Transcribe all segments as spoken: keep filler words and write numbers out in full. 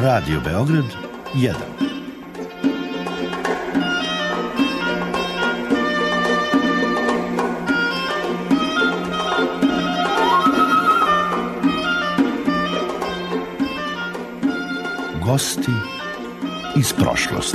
Radio Beograd jedan. Gosti iz prošlosti.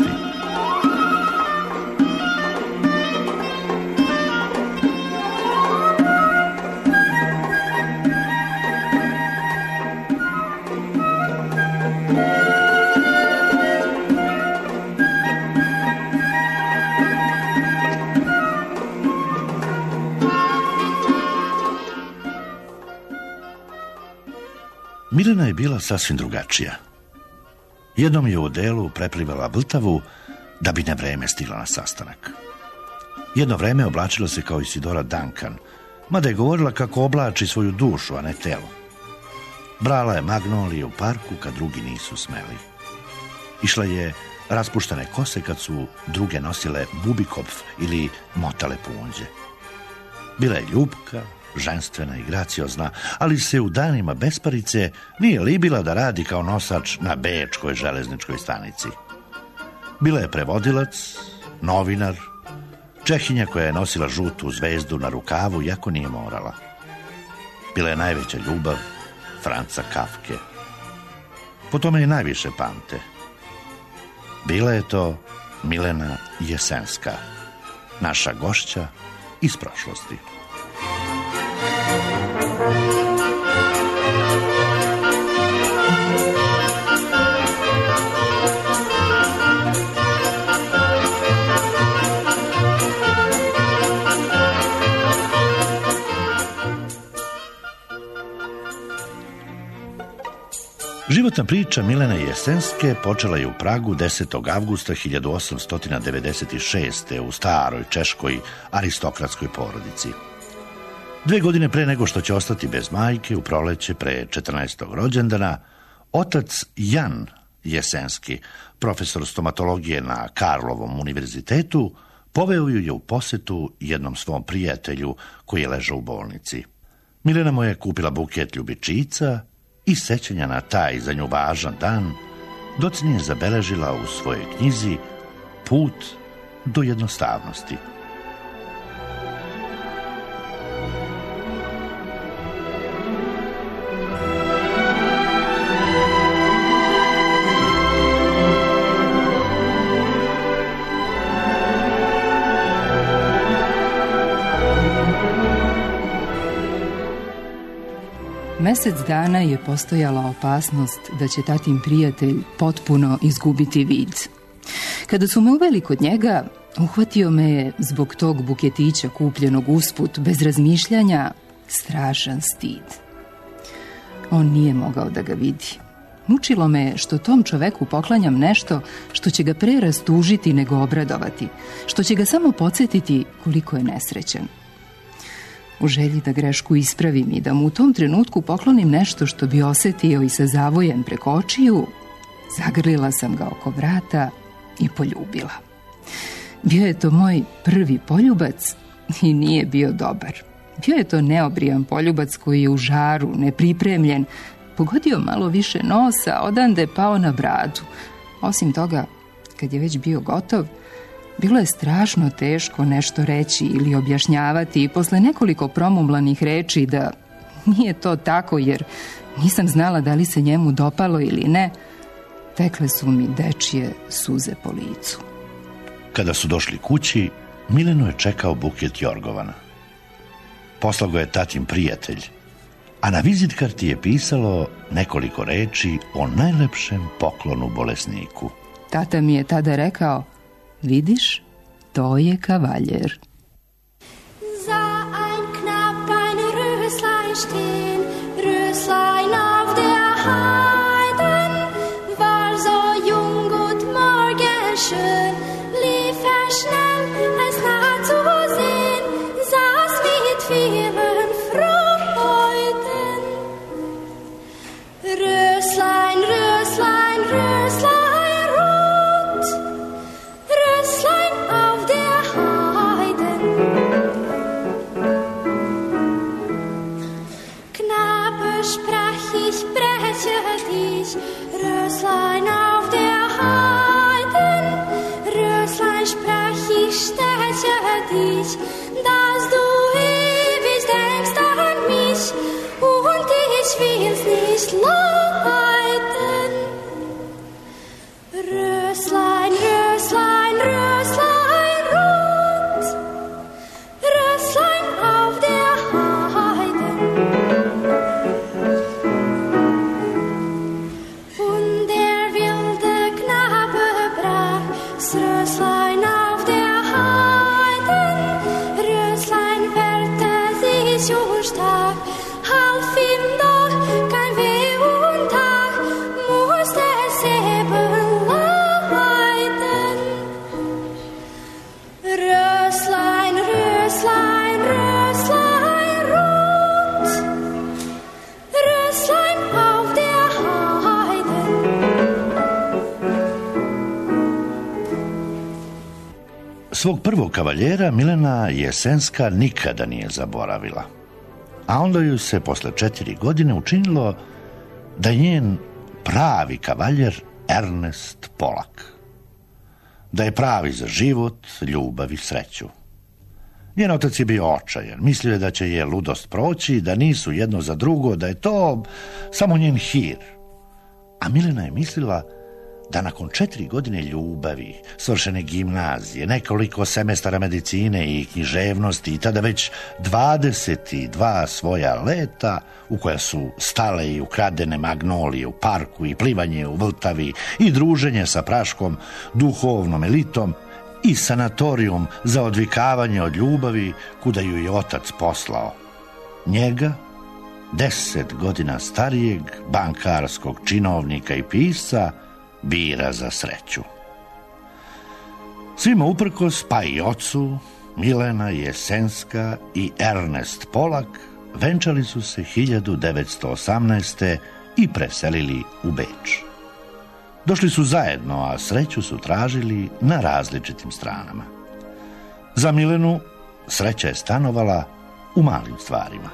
Milena je bila sasvim drugačija. Jednom je u odelu preplivala Vltavu da bi na vreme stigla na sastanak. Jedno vreme oblačila se kao Isidora Duncan, mada je govorila kako oblači svoju dušu, a ne telo. Brala je magnolije u parku kad drugi nisu smeli. Išla je raspuštane kose kad su druge nosile bubikopf ili motale punđe. Bila je ljubka, ženstvena i graciozna, ali se u danima besparice nije libila da radi kao nosač na bečkoj železničkoj stanici. Bila je prevodilac, novinar, Čehinja koja je nosila žutu zvezdu na rukavu, iako nije morala. Bila je najveća ljubav Franca Kafke. Po tome je najviše pamte. Bila je to Milena Jesenska, naša gošća iz prošlosti. Životna priča Milene Jesenske počela je u Pragu desetog avgusta hiljadu osamsto devedeset šeste. u staroj češkoj aristokratskoj porodici. Dve godine pre nego što će ostati bez majke, u proleće pre četrnaestog rođendana, otac Jan Jesenski, profesor stomatologije na Karlovom univerzitetu, poveo ju je u posetu jednom svom prijatelju koji je ležao u bolnici. Milena mu je kupila buket ljubičica i sećanja na taj za nju važan dan docnije zabeležila u svojoj knjizi Put do jednostavnosti. Mesec dana je postojala opasnost da će tatin prijatelj potpuno izgubiti vid. Kada su me uveli kod njega, uhvatio me je zbog tog buketića kupljenog usput, bez razmišljanja, strašan stid. On nije mogao da ga vidi. Mučilo me je što tom čoveku poklanjam nešto što će ga pre rastužiti nego obradovati, što će ga samo podsjetiti koliko je nesrećan. U želji da grešku ispravim i da mu u tom trenutku poklonim nešto što bi osetio i sa zavojem preko očiju, zagrlila sam ga oko vrata i poljubila. Bio je to moj prvi poljubac i nije bio dobar. Bio je to neobrijan poljubac koji je u žaru, nepripremljen, pogodio malo više nosa, odande pao na bradu. Osim toga, kad je već bio gotov, bilo je strašno teško nešto reći ili objašnjavati i posle nekoliko promumlanih reči da nije to tako jer nisam znala da li se njemu dopalo ili ne, tekle su mi dečije suze po licu. Kada su došli kući, Milenu je čekao buket jorgovana. Poslao ga je tatin prijatelj, a na vizit karti je pisalo nekoliko reči o najlepšem poklonu bolesniku. Tata mi je tada rekao: vidiš, to je kavaljer. Za ein Knab ein Röslein stehen, Röslein auf der Heiden, war so jung und morgenschön, lief er schnell, es nah zu sehen, saß mit vielen Freuden. Röslein, Röslein, Röslein, sprach ich, breche dich. dich, Röslein auf der Heiden. Röslein, sprach ich, steche dich, dass du ewig denkst an mich, und ich will's nicht leiden. Röslein, Röslein, Röslein rot, Röslein auf der Heiden. Und der wilde Knabe brach das Röslein auf der Heiden. Röslein wehrte sich und stark, half ihm doch kein Weh und Tag, musste es eben leiden. Röslein, Röslein, Röslein rot, Röslein auf der Heiden. Svog prvog kavaljera Milena Jesenska nikada nije zaboravila. A onda ju se posle četiri godine učinilo da je njen pravi kavaljer Ernest Polak. Da je pravi za život, ljubav i sreću. Njen otac je bio očajan, mislio je da će je ludost proći, da nisu jedno za drugo, da je to samo njen hir. A Milena je mislila da nakon četiri godine ljubavi, svršene gimnazije, nekoliko semestara medicine i književnosti i tada već dvadeset dva svoja leta u koja su stale i ukradene magnolije u parku i plivanje u Vltavi i druženje sa praškom duhovnom elitom i sanatorijum za odvikavanje od ljubavi kuda ju je otac poslao. Njega, deset godina starijeg bankarskog činovnika i pisca, bira za sreću. Svima uprkos, pa i ocu, Milena Jesenska i Ernest Polak venčali su se hiljadu devetsto osamnaeste. i preselili u Beč. Došli su zajedno, a sreću su tražili na različitim stranama. Za Milenu sreća je stanovala u malim stvarima.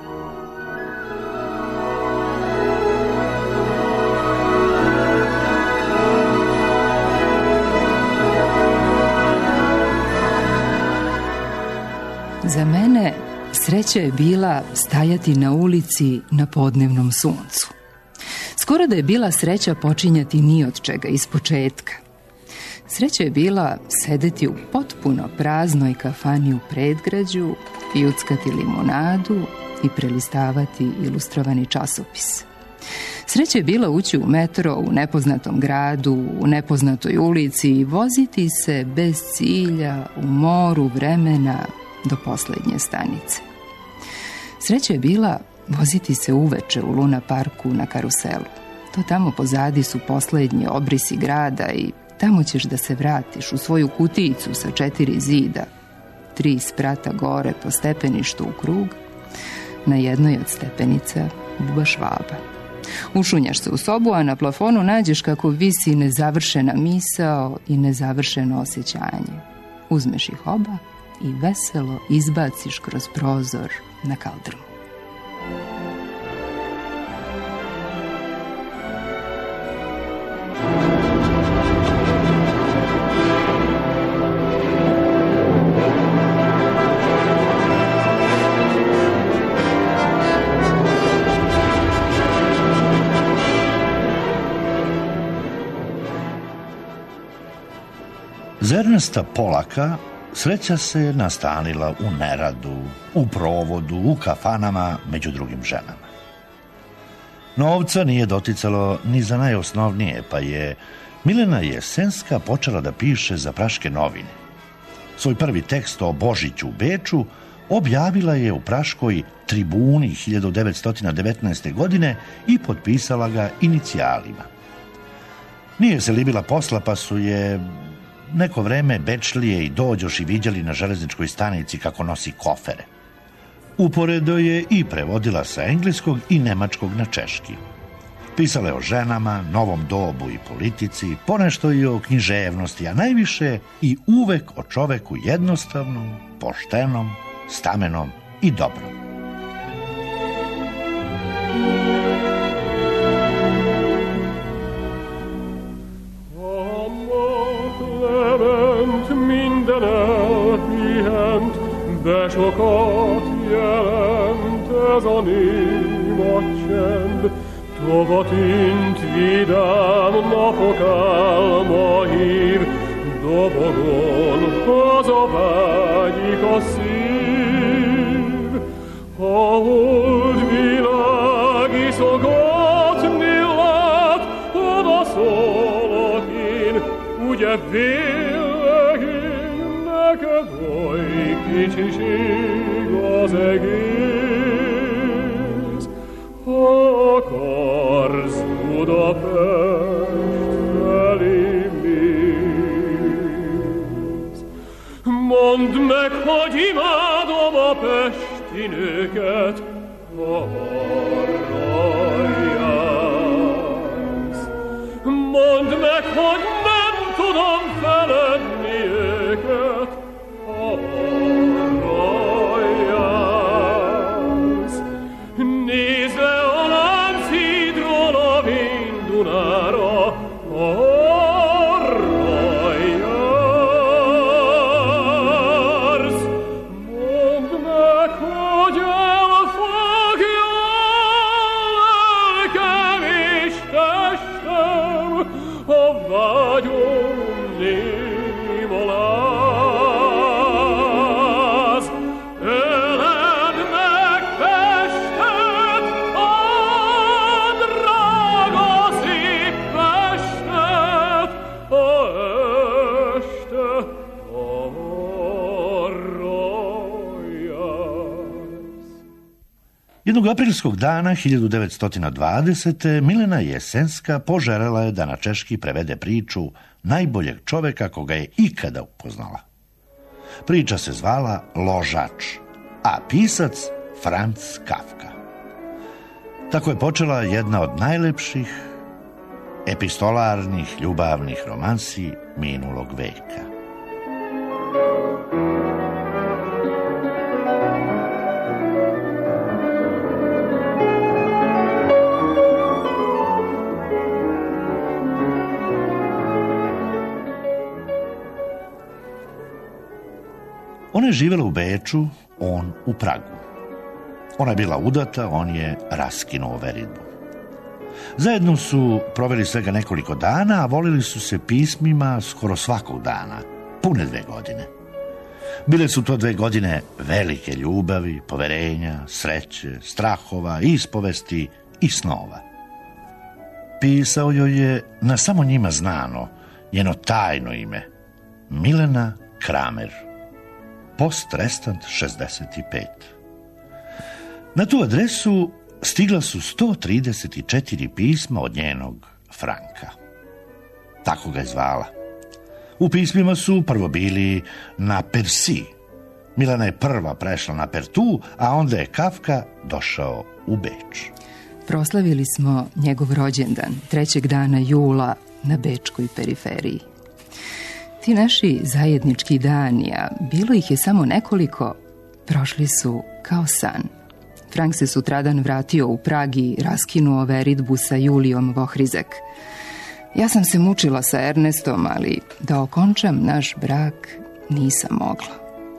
Za mene sreća je bila stajati na ulici na podnevnom suncu. Skoro da je bila sreća počinjati ni od čega, iz početka. Sreća je bila sedeti u potpuno praznoj kafani u predgrađu, pijuckati limonadu i prelistavati ilustrovani časopis. Sreća je bila ući u metro u nepoznatom gradu, u nepoznatoj ulici i voziti se bez cilja u moru vremena do posljednje stanice. Sreća je bila voziti se uveče u Luna parku na karuselu. To tamo pozadi su posljednji obrisi grada i tamo ćeš da se vratiš u svoju kutijicu sa četiri zida, tri sprata gore po stepeništu u krug, na jednoj od stepenica buba Švaba. Ušunjaš se u sobu, a na plafonu nađeš kako visi nezavršena misao i nezavršeno osjećanje. Uzmeš ih oba i veselo izbaciš kroz prozor na kaldrmu. Za Ernesta Polaka sreća se nastanila u neradu, u provodu, u kafanama među drugim ženama. Novca nije doticalo ni za najosnovnije, pa je Milena Jesenska počela da piše za praške novine. Svoj prvi tekst o Božiću u Beču objavila je u praškoj Tribuni hiljadu devetsto devetnaeste. godine i potpisala ga inicijalima. Nije se libila posla, pa su je neko vreme Bečlije i dođoši viđali na železničkoj stanici kako nosi kofere. Uporedo je i prevodila sa engleskog i nemačkog na češki. Pisala je o ženama, novom dobu i politici, ponešto i o književnosti, a najviše i uvek o čoveku jednostavnom, poštenom, stamenom i dobrom. Semb, Tovat int vidám napokkal mahír, dobogon hazavágyik a szív. A holdvilág iszogatni lát, oda szólok én, ugye vélek én, neked oly kicsiség az egész. Akarsz Budapest felé mész. Mondd meg, hogy imádom a pesti nőket, ha arra jársz. Mondd meg, hogy nem tudom feledni őket, ha arra jársz. Nézd le a Lánchídról a Vén-Dunára, arra jársz. Mondd meg, hogy elfogja lelkem és testem, a vágyom néma láz. Öleld meg Pestet, a drága szép Pestet, a este arra jársz. Jednog aprilskog dana hiljadu devetsto dvadesete. Milena Jesenska poželjela je da na češki prevede priču najboljeg čoveka koga je ikada upoznala. Priča se zvala Ložač, a pisac Franz Kafka. Tako je počela jedna od najlepših epistolarnih ljubavnih romansi minulog veka. Ona je živjela u Beču, on u Pragu. Ona je bila udata, on je raskinuo veridbu. Zajedno su proveli svega nekoliko dana, a volili su se pismima skoro svakog dana, pune dve godine. Bile su to dve godine velike ljubavi, poverenja, sreće, strahova, ispovesti i snova. Pisao joj je na samo njima znano, njeno tajno ime, Milena Kramer. Post restant šezdeset pet. Na tu adresu stigla su sto trideset četiri pisma od njenog Franka. Tako ga je zvala. U pismima su prvo bili na Persi. Milena je prva prešla na Pertu, a onda je Kafka došao u Beč. Proslavili smo njegov rođendan trećeg dana jula na bečkoj periferiji. Ti naši zajednički dani, a bilo ih je samo nekoliko, prošli su kao san. Frank se sutradan vratio u Prag i raskinuo veridbu sa Julijom Vohrizek. Ja sam se mučila sa Ernestom, ali da okončam naš brak nisam mogla.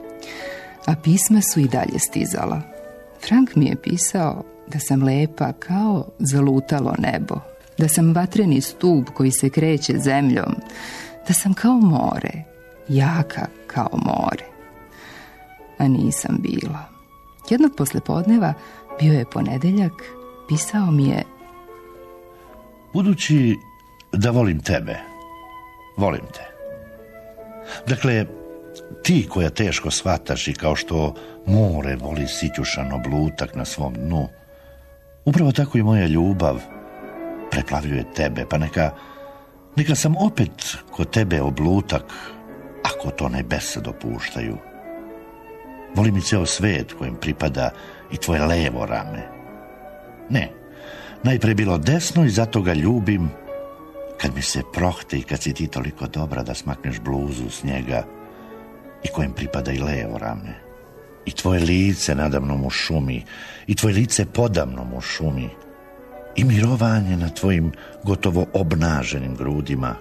A pisma su i dalje stizala. Frank mi je pisao da sam lepa kao zalutalo nebo, da sam vatreni stup koji se kreće zemljom, da sam kao more, jaka kao more. A nisam bila. Jednog poslepodneva, bio je ponedeljak, pisao mi je: budući da volim tebe, volim te. Dakle, ti koja teško shvataš i kao što more voli sićušan oblutak na svom dnu, upravo tako i moja ljubav preplavljuje tebe, pa neka, neka sam opet kod tebe oblutak, ako to nebesa dopuštaju. Volim i ceo svet kojem pripada i tvoje levo rame. Ne, najpre bilo desno i zato ga ljubim kad mi se prohte i kad si ti toliko dobra da smakneš bluzu s njega i kojem pripada i levo rame. I tvoje lice nadamnom u šumi, i tvoje lice podamnom u šumi, i mirovanje na tvojim gotovo obnaženim grudima.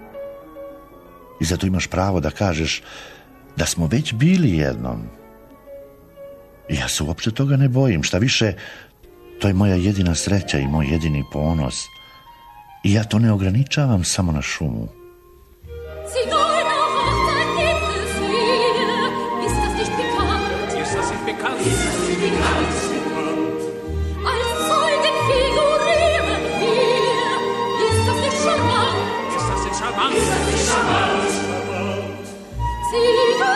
I zato imaš pravo da kažeš da smo već bili jednom. I ja se uopće toga ne bojim, šta više, To je moja jedina sreća i moj jedini ponos. I ja to ne ograničavam samo na šumu. Sigurno Hochzeit gibt es hier. Ist das nicht bekannt? Ist das nicht bekannt? Ist das nicht bekannt? Als Zeugen figurieren wir. Ist das nicht charmant? Ist das nicht charmant? Ist das nicht charmant? Sigurno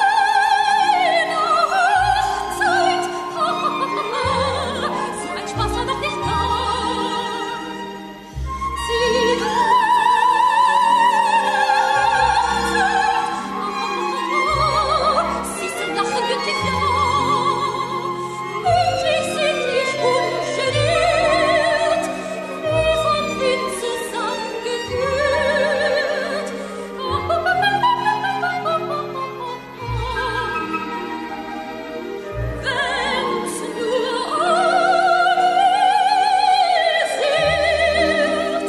Hochzeit. So ein Spaß war noch nicht da. Sigurno Sie sind lachen wirklich ja. Wirklich sittlich ungeniert, wie vom Wind zusammengeführt. Wenn's nur organisiert.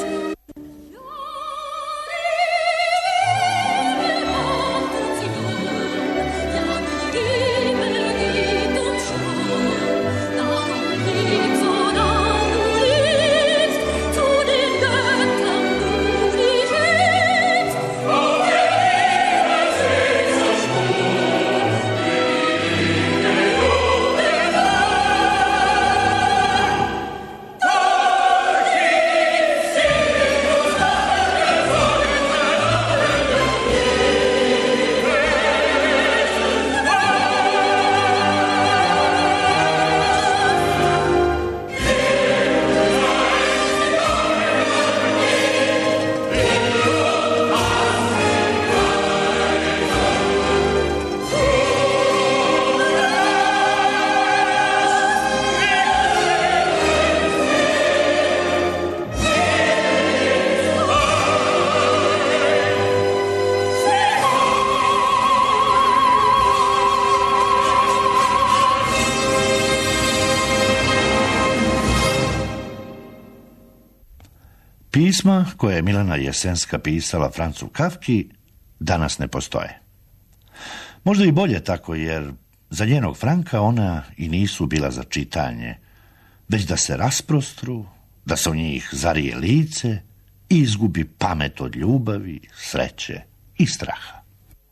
Pisma koje je Milana Jesenska pisala Francu Kafki danas ne postoje. Možda i bolje tako, jer za njenog Franka ona i nisu bila za čitanje, već da se rasprostru, da se u njih zarije lice i izgubi pamet od ljubavi, sreće i straha.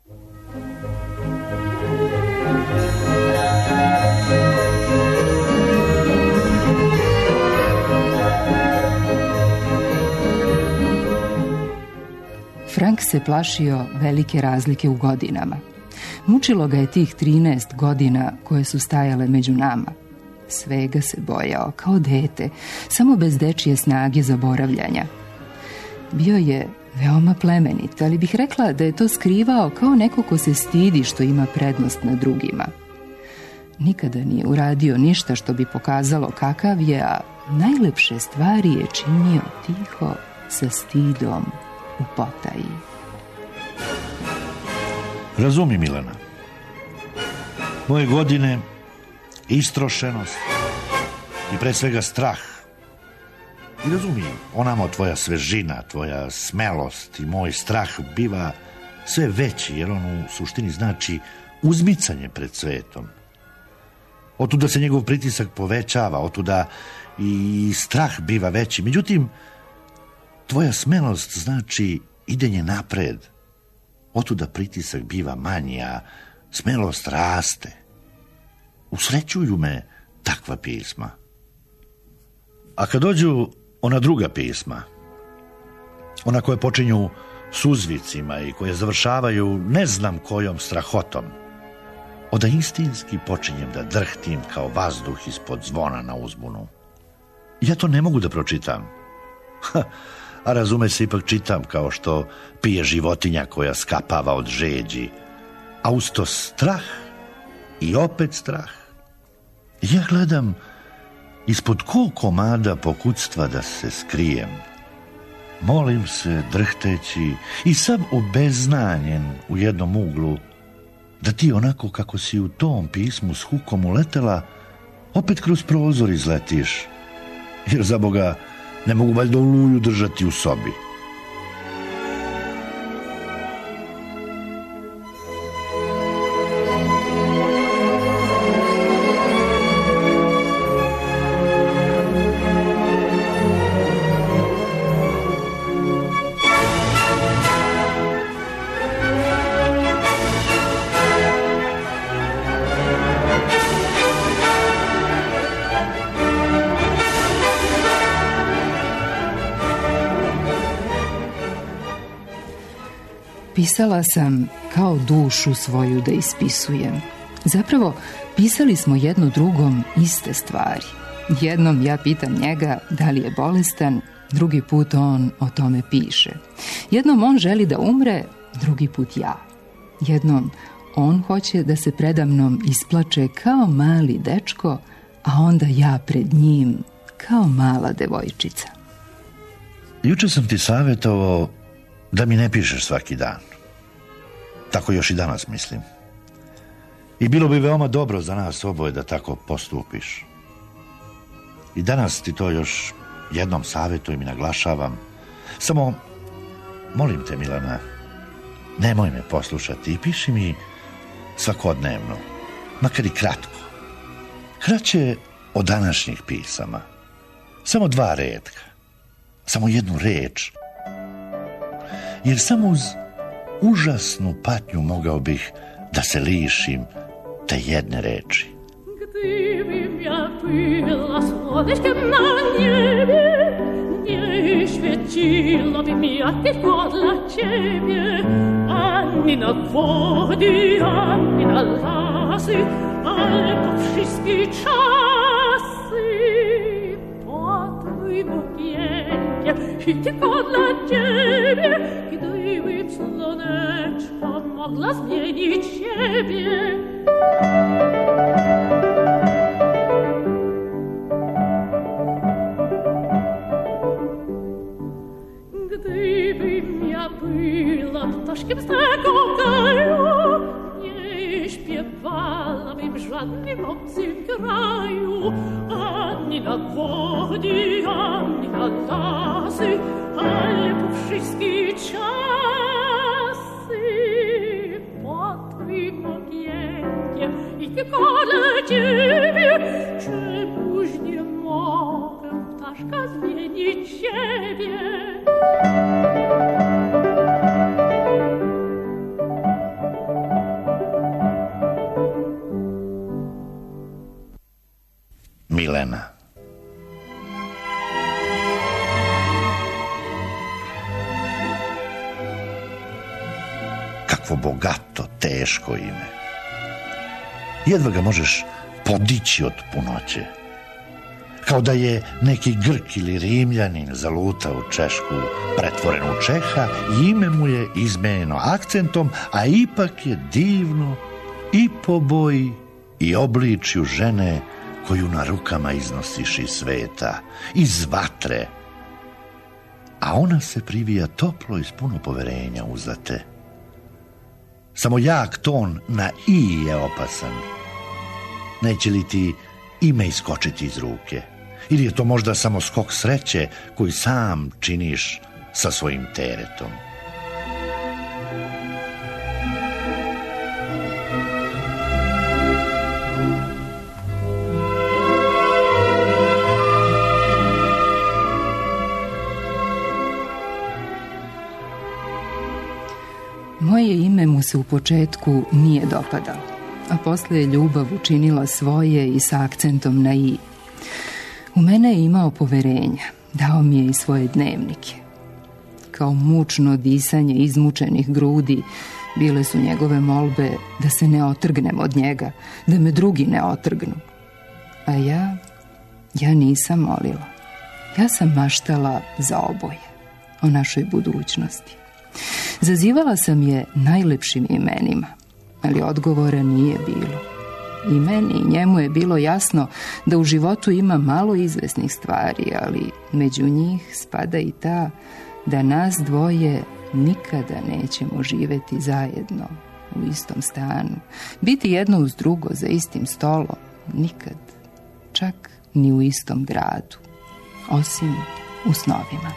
Frank se plašio velike razlike u godinama. Mučilo ga je tih trinaest godina koje su stajale među nama. Svega se bojao, kao dete, samo bez dečije snage zaboravljanja. Bio je veoma plemenit, ali bih rekla da je to skrivao kao neko ko se stidi što ima prednost nad drugima. Nikada nije uradio ništa što bi pokazalo kakav je, a najlepše stvari je činio tiho, sa stidom, u potaji. Razumi, Milana. Moje godine, istrošenost i pre svega strah. I razumi, onamo tvoja svežina, tvoja smelost i moj strah biva sve veći, jer on u suštini znači uzmicanje pred svetom. Otuda se njegov pritisak povećava, otuda i strah biva veći. Međutim, tvoja smelost znači idenje napred. Otuda pritisak biva manji, a smelost raste. Usrećuju me takva pisma. A kad dođu ona druga pisma, ona koje počinju s uzvicima i koje završavaju ne znam kojom strahotom, onda istinski počinjem da drhtim kao vazduh ispod zvona na uzbunu. Ja to ne mogu da pročitam. Ha, a razume se, ipak čitam, kao što pije životinja koja skapava od žeđi, a uz to strah i opet strah. Ja gledam ispod kog komada pokućstva da se skrijem. Molim se, drhteći i sam obeznanjen u jednom uglu, da ti onako kako si u tom pismu s hukom uletela, opet kroz prozor izletiš, jer za Boga ne mogu valjda oluju držati u sobi. Pisala sam kao dušu svoju da ispisujem. Zapravo, pisali smo jedno drugom iste stvari. Jednom ja pitam njega da li je bolestan, drugi put on o tome piše. Jednom on želi da umre, drugi put ja. Jednom on hoće da se predamnom isplače kao mali dečko, a onda ja pred njim kao mala devojčica. Juče sam ti savjetovao da mi ne pišeš svaki dan. Tako još i danas mislim. I bilo bi veoma dobro za nas oboje da tako postupiš. I danas ti to još jednom savjetujem i naglašavam. Samo, molim te, Milena, nemoj me poslušati i piši mi svakodnevno, makar i kratko. Kraće od današnjih pisama. Samo dva retka. Samo jednu reč. Jer samo uz užasnu patnju mogao bih da se lišim te jedne reči. Gdybym ja była słoneczkiem na niebie, nie świeciło by mi jak tylko dla ciebie, ani na wody, ani na lasy, ale po wszystkie czasy. Po twoim okienkiem i tylko dla ciebie, gdybym słoneczko mogła zmienić siebie. Gdybym ja była ptaszkiem z tego kraju, nie śpiewałabym w żadnym obcym kraju, ani na wody, ani na lasy, ale po wszystkie czasy. Pod twym okienkiem i tylko dla ciebie, czemuż nie mogę ptaszka zmienić siebie. Milena. Kakvo bogato, teško ime. Jedva ga možeš podići od punoće. Kao da je neki Grk ili Rimljanin zalutao u Češku, pretvoren u Čeha, i ime mu je izmenjeno akcentom, a ipak je divno i po boji i obličju žene koju na rukama iznosiš iz sveta, iz vatre. A ona se privija toplo i s puno poverenja uza te. Samo jak ton na i je opasan. Neće li ti ime iskočiti iz ruke? Ili je to možda samo skok sreće koji sam činiš sa svojim teretom? Moje ime mu se u početku nije dopadalo, a posle je ljubav učinila svoje i sa akcentom na i. U mene je imao poverenja, dao mi je i svoje dnevnike. Kao mučno disanje izmučenih grudi bile su njegove molbe da se ne otrgnem od njega, da me drugi ne otrgnu. A ja, ja nisam molila. Ja sam maštala za oboje, o našoj budućnosti. Zazivala sam je najlepšim imenima, ali odgovora nije bilo. I meni i njemu je bilo jasno da u životu ima malo izvesnih stvari, ali među njih spada i ta da nas dvoje nikada nećemo živeti zajedno u istom stanu, biti jedno uz drugo za istim stolom, nikad, čak ni u istom gradu, osim u snovima.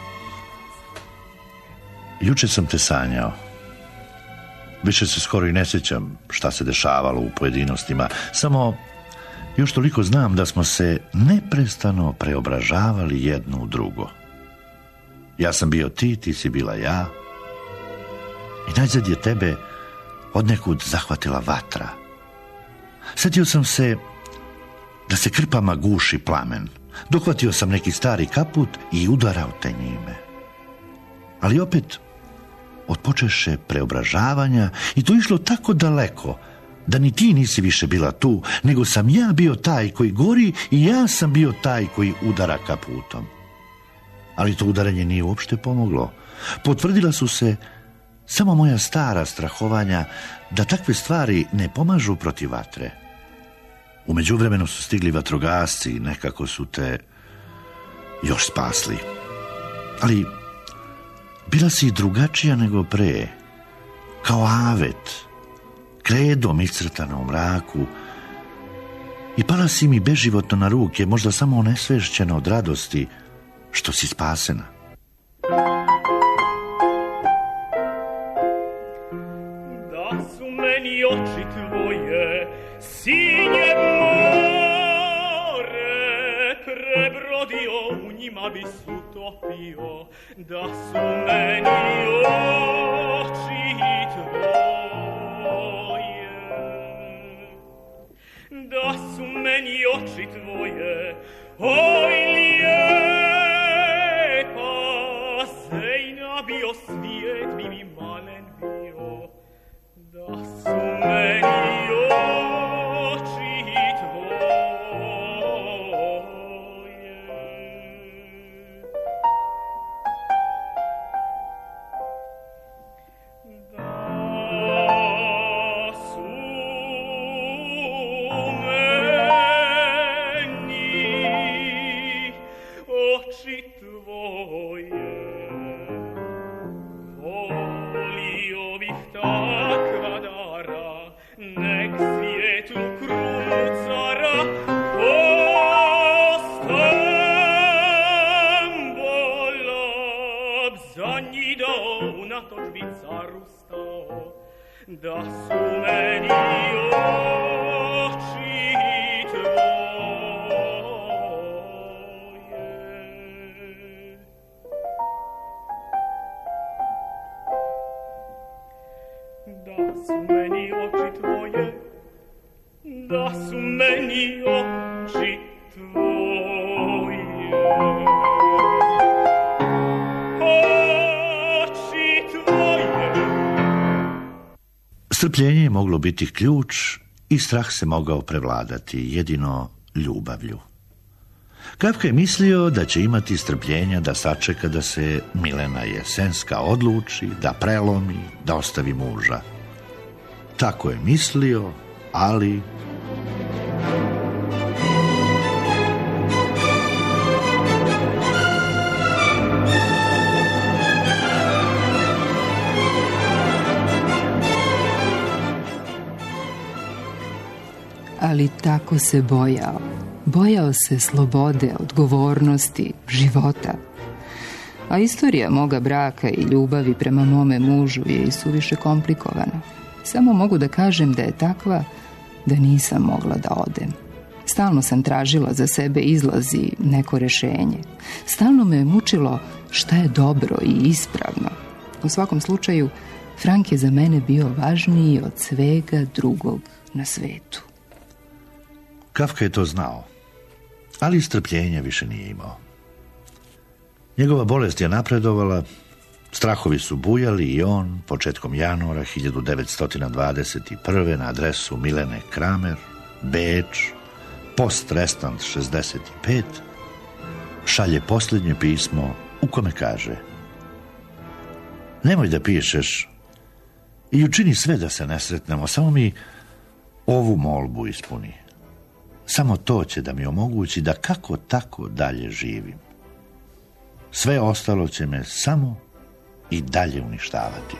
Juče sam te sanjao. Više se skoro i ne sjećam šta se dešavalo u pojedinostima, samo još toliko znam da smo se neprestano preobražavali jedno u drugo. Ja sam bio ti, ti si bila ja, i najzad je tebe odnekud zahvatila vatra. Sjetio sam se da se krpama guši plamen. Dohvatio sam neki stari kaput i udarao te njime. Ali opet od počeše preobražavanja i to išlo tako daleko da ni ti nisi više bila tu, nego sam ja bio taj koji gori i ja sam bio taj koji udara kaputom. Ali to udaranje nije uopšte pomoglo. Potvrdila su se samo moja stara strahovanja da takve stvari ne pomažu protiv vatre. U međuvremenu su stigli vatrogasci i nekako su te još spasli. Ali bila si drugačija nego pre, kao avet, kredom iscrtana u mraku, i pala si mi beživotno na ruke, možda samo onesvešćena od radosti što si spasena. Da su meni oči tvoje sinje more, prebrodio, u njima bi se utopio. Da su meni oči tvoje, da su meni oči tvoje, oj lijepa, Zejna bio svijet, bi mi malen bio. Da su meni oči tvoje. Da su meni oči tvoje. Volio bih takva dara, nek svijetu krunu cara Ostambola za njih dao, unatoč bi caru stao. Da su meni oči tvoje. Da su meni oči tvoje, da su meni oči tvoje. Oči tvoje. Strpljenje je moglo biti ključ i strah se mogao prevladati jedino ljubavlju. Kafka je mislio da će imati strpljenja da sačeka da se Milena Jesenska odluči, da prelomi, da ostavi muža. Tako je mislio, ali... Ali tako se bojao. Bojao se slobode, odgovornosti, života. A istorija moga braka i ljubavi prema mome mužu je i suviše komplikovana. Samo mogu da kažem da je takva da nisam mogla da odem. Stalno sam tražila za sebe izlaz i neko rešenje. Stalno me je mučilo šta je dobro i ispravno. U svakom slučaju, Frank je za mene bio važniji od svega drugog na svetu. Kafka je to znao, ali strpljenja više nije imao. Njegova bolest je napredovala, strahovi su bujali i on, početkom januara hiljadu devetsto dvadeset prve. na adresu Milene Kramer, Beč, Post Restant šezdeset pet, šalje posljednje pismo u kome kaže: nemoj da pišeš i učini sve da se ne sretnemo, samo mi ovu molbu ispuni. Samo to će da mi omogući da kako tako dalje živim. Sve ostalo će me samo i dalje uništavati.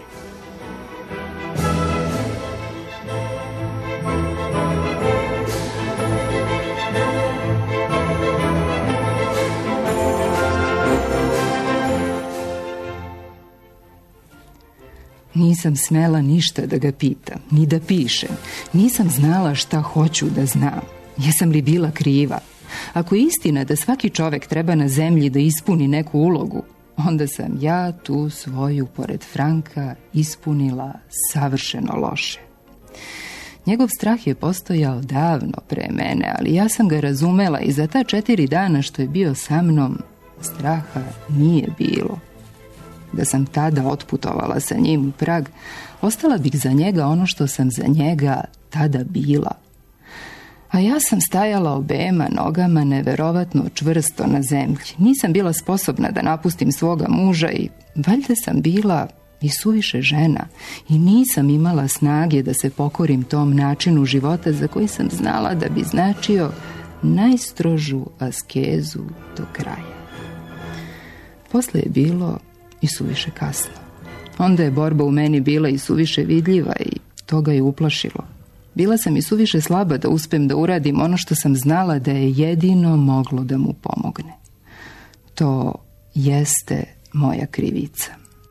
Nisam smela ništa da ga pitam, ni da pišem. Nisam znala šta hoću da znam. Jesam li bila kriva? Ako je istina da svaki čovek treba na zemlji da ispuni neku ulogu, onda sam ja tu svoju, pored Franka, ispunila savršeno loše. Njegov strah je postojao davno pre mene, ali ja sam ga razumela i za ta četiri dana što je bio sa mnom, straha nije bilo. da sam tada otputovala sa njim u Prag, ostala bih za njega ono što sam za njega tada bila. A ja sam stajala obema nogama neverovatno čvrsto na zemlji. Nisam bila sposobna da napustim svoga muža i valjda sam bila i suviše žena i nisam imala snage da se pokorim tom načinu života za koji sam znala da bi značio najstrožu askezu do kraja. Posle je bilo i suviše kasno. Onda je borba u meni bila i suviše vidljiva i to ga je uplašilo. Bila sam i suviše slaba da uspem da uradim ono što sam znala da je jedino moglo da mu pomogne. To jeste moja krivica.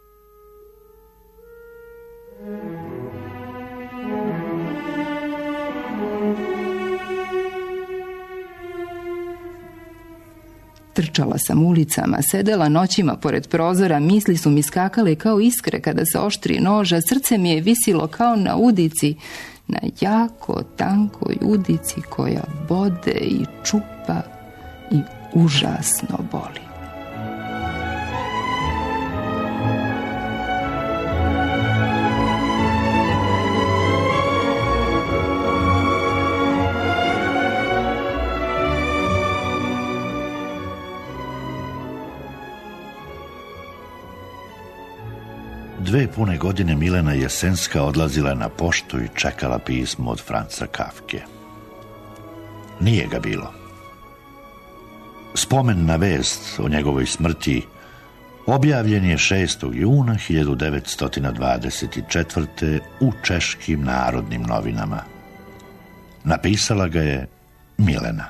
Trčala sam ulicama, sedela noćima pored prozora, misli su mi skakale kao iskre kada se oštri nož, a srce mi je visilo kao na udici, na jako tankoj udici koja bode i čupa i užasno boli. Dve pune godine Milena Jesenska odlazila na poštu i čekala pismo od Franca Kafke. Nije ga bilo. Spomen na vest o njegovoj smrti objavljen je šestog juna hiljadu devetsto dvadeset četvrte. u Češkim narodnim novinama. Napisala ga je Milena.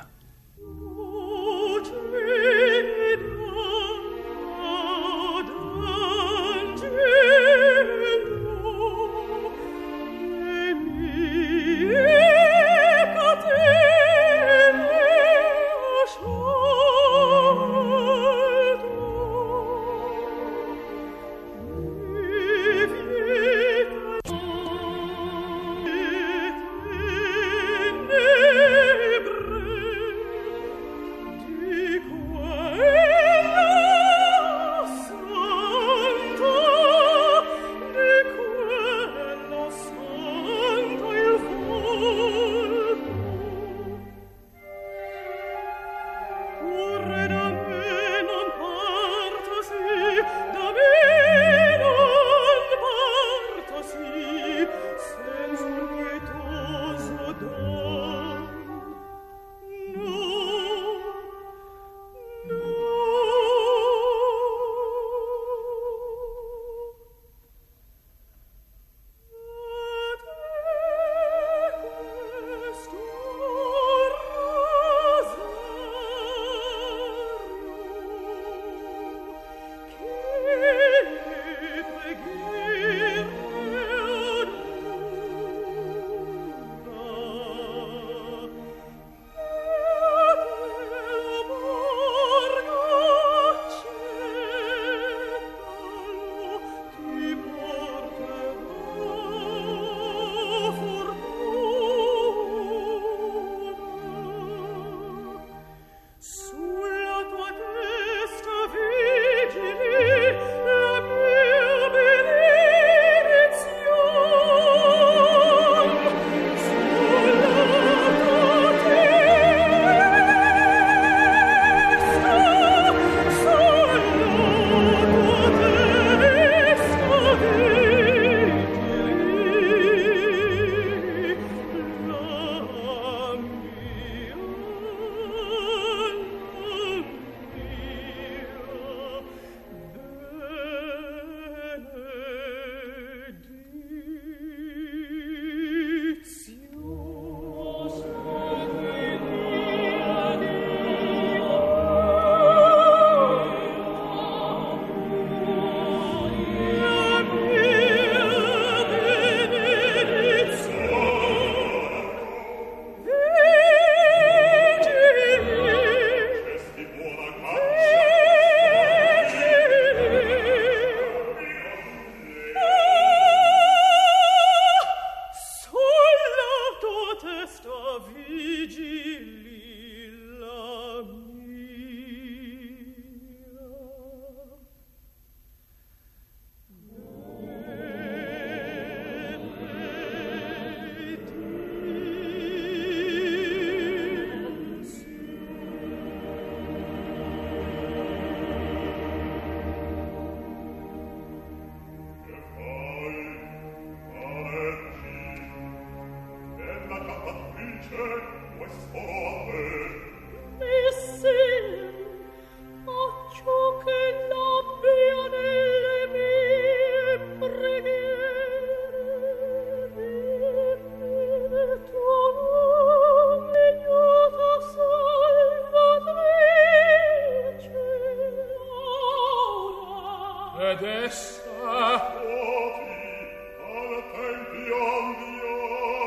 ed essa voti al tempion Dio.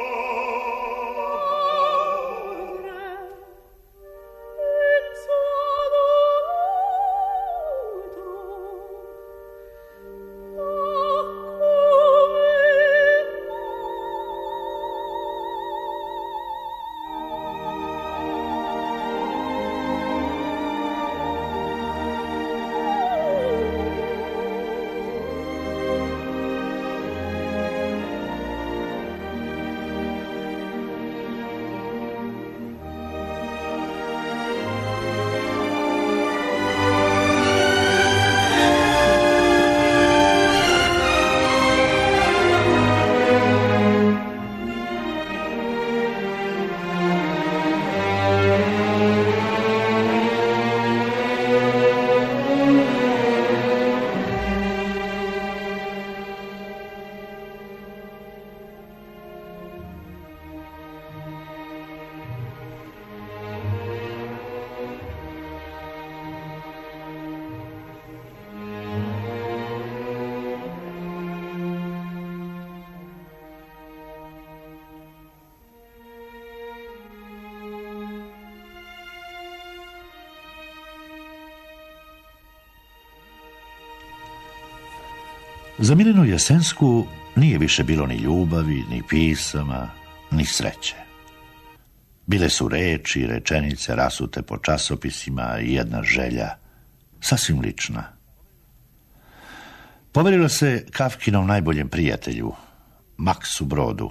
Za Milenu Jesensku nije više bilo ni ljubavi, ni pisama, ni sreće. Bile su reči i rečenice rasute po časopisima i jedna želja, sasvim lična. Poverila se Kafkinom najboljem prijatelju, Maksu Brodu.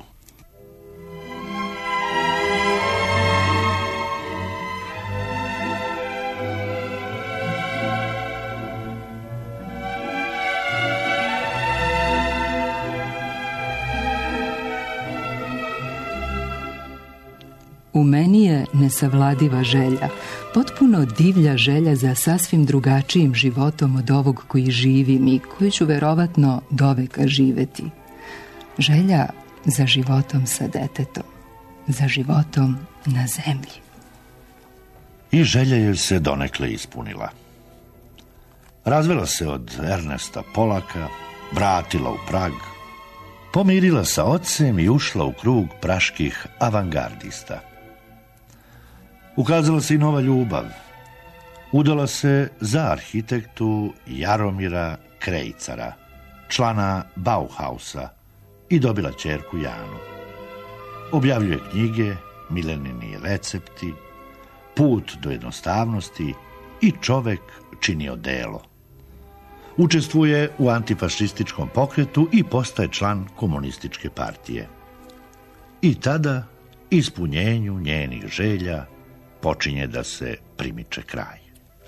U meni je nesavladiva želja, potpuno divlja želja za sasvim drugačijim životom od ovog koji živim i koji ću verovatno doveka živeti. Želja za životom sa detetom, za životom na zemlji. I želja joj se donekle ispunila. Razvela se od Ernesta Polaka, vratila u Prag, pomirila sa ocem i ušla u krug praških avangardista. Ukazala se i nova ljubav. Udala se za arhitektu Jaromira Krejcara, člana Bauhausa, i dobila ćerku Janu. Objavljuje knjige, Milenini recepti, Put do jednostavnosti i Čovek čini odelo. Učestvuje u antifašističkom pokretu i postaje član komunističke partije. I tada, ispunjenju njenih želja, počinje da se primiče kraj.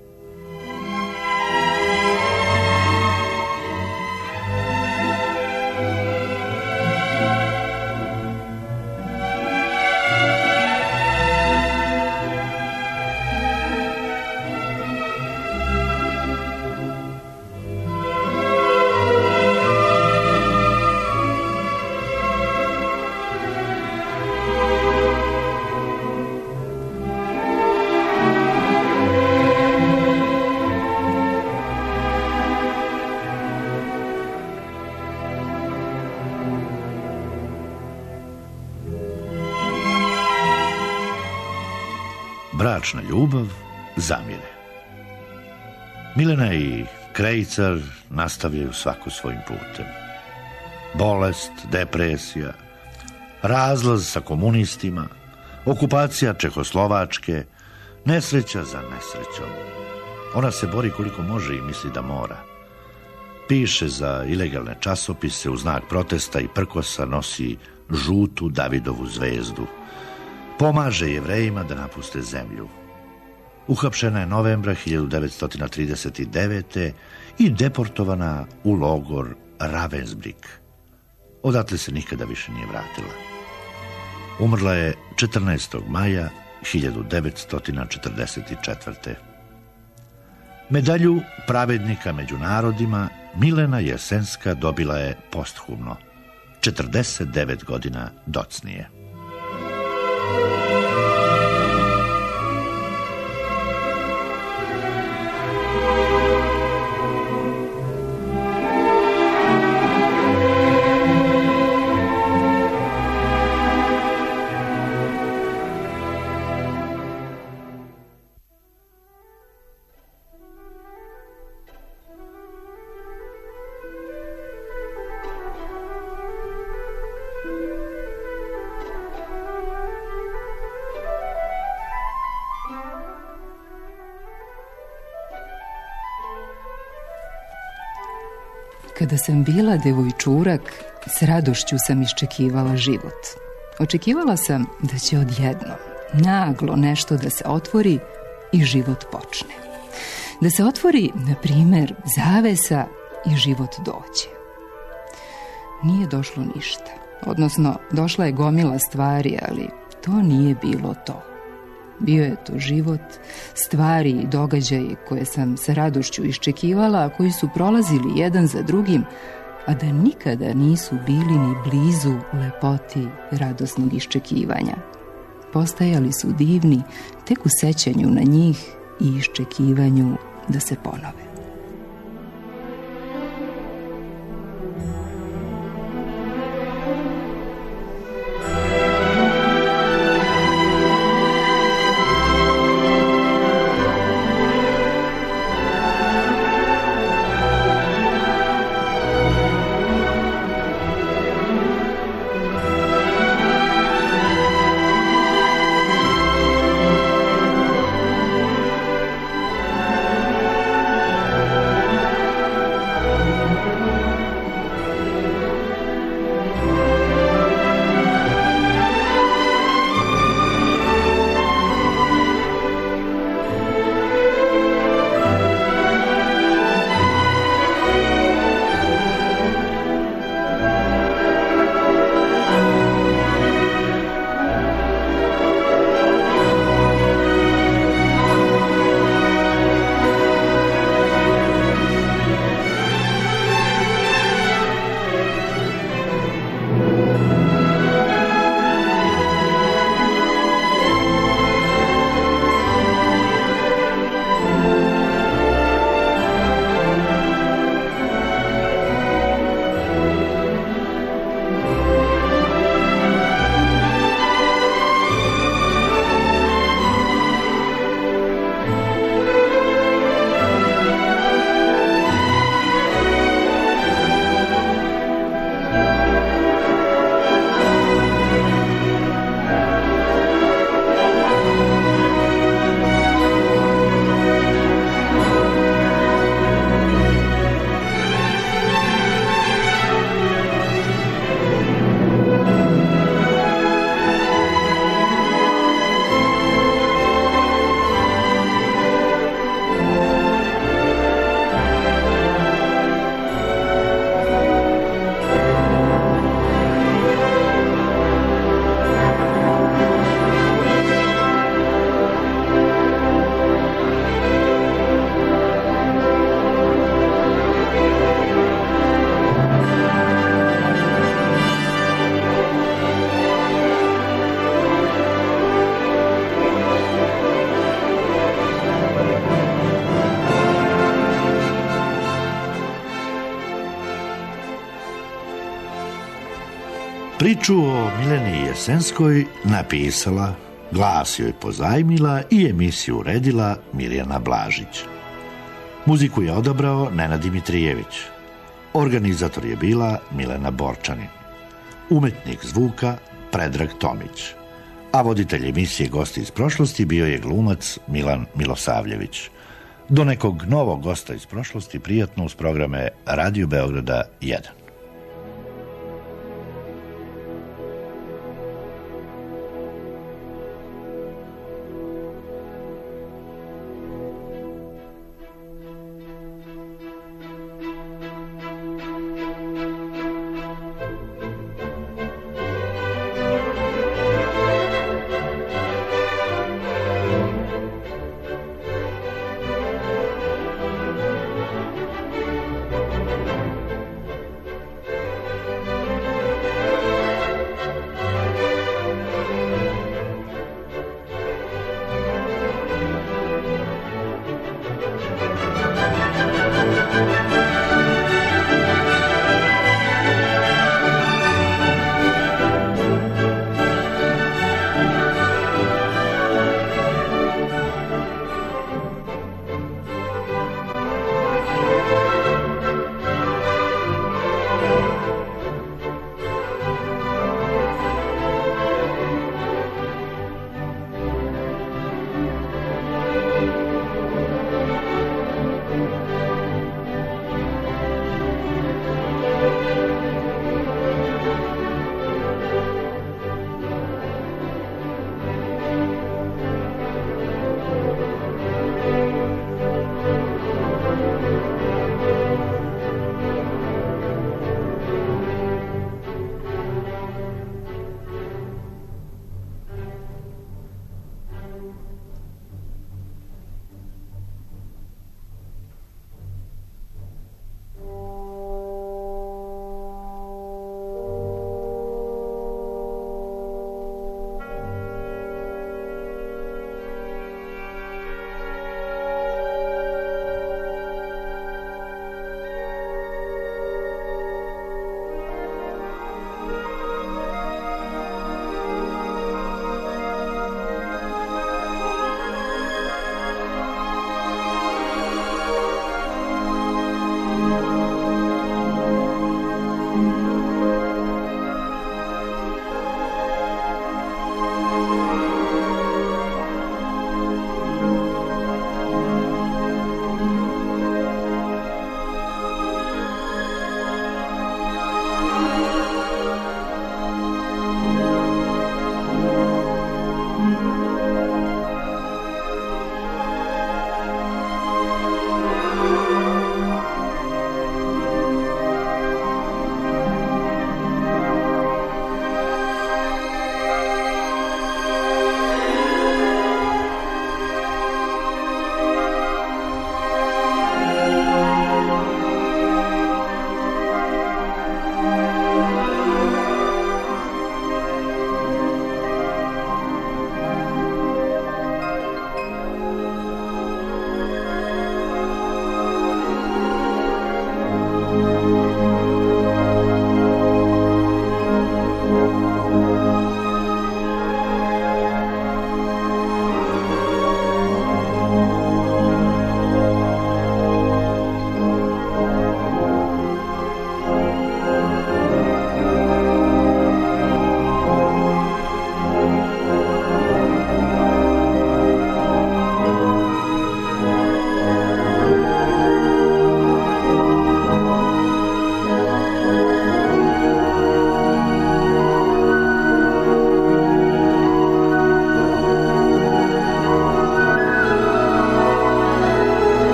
Bračna ljubav zamire. Milena i Krejcar nastavljaju svako svojim putem. Bolest, depresija, razlaz sa komunistima, okupacija Čehoslovačke, nesreća za nesrećom. Ona se bori koliko može i misli da mora. Piše za ilegalne časopise, u znak protesta i prkosa nosi žutu Davidovu zvezdu. Pomaže Jevrejima da napuste zemlju. Uhapšena je novembra hiljadu devetsto trideset devete. i deportovana u logor Ravensbrück. Odatle se nikada više nije vratila. Umrla je četrnaestog maja hiljadu devetsto četrdeset četvrte. Medalju pravednika među narodima Milena Jesenska dobila je posthumno, četrdeset devet godina docnije. Kada sam bila devojčurak, s radošću sam iščekivala život. Očekivala sam da će odjednom, naglo nešto da se otvori i život počne. Da se otvori, na primjer, zavesa i život dođe. Nije došlo ništa. Odnosno, došla je gomila stvari, ali to nije bilo to. Bio je to život, stvari i događaji koje sam sa radošću iščekivala, a koji su prolazili jedan za drugim, a da nikada nisu bili ni blizu lepoti radosnog iščekivanja. Postajali su divni tek u sećanju na njih i iščekivanju da se ponove. Priču o Mileni Jesenskoj napisala, glas joj pozajmila i emisiju uredila Mirjana Blažić. Muziku je odabrao Nenad Dimitrijević. Organizator je bila Milena Borčanin. Umetnik zvuka Predrag Tomić. A voditelj emisije Gosti iz prošlosti bio je glumac Milan Milosavljević. Do nekog novog gosta iz prošlosti prijatno uz programe Radio Beograda jedan.